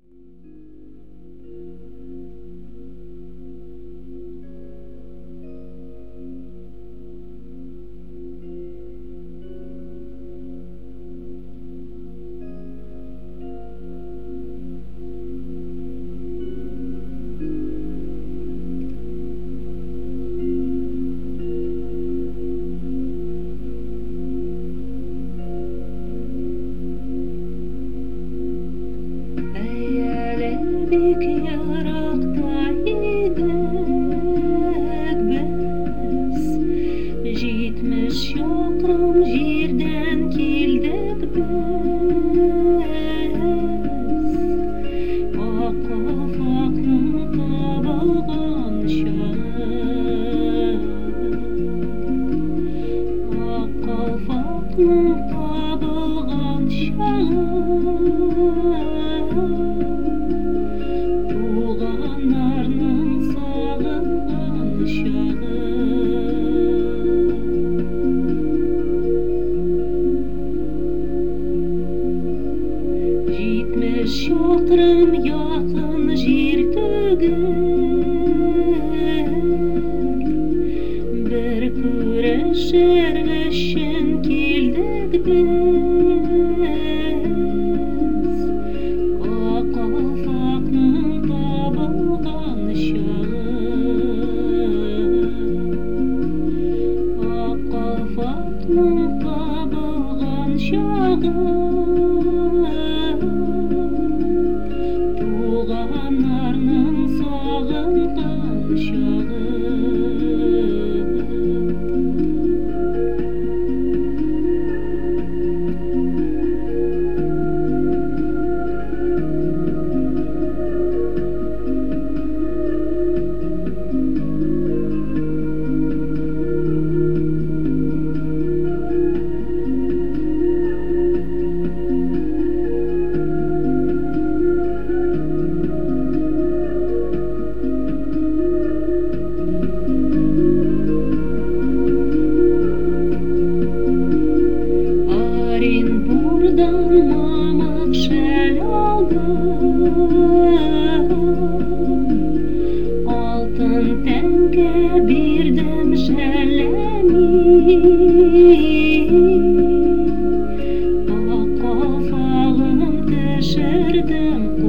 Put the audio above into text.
Бик яракта идек без, 70 чакрым җирдән килдек без. Ак калфакның табылган чагы, ак калфакның табылган чагы, туганнарның сагынган чагы. Җитмеш чакрым якын җир түгел, бер күрешер өчен килдек без. Ак калфакның табылган чагы, ак калфакның табылган чагы, туганнарның сагынган чагы. Оренбурдан мамык шәл алдым, алтын тәңкә бирдем шәләми. Ак калфагым төшердем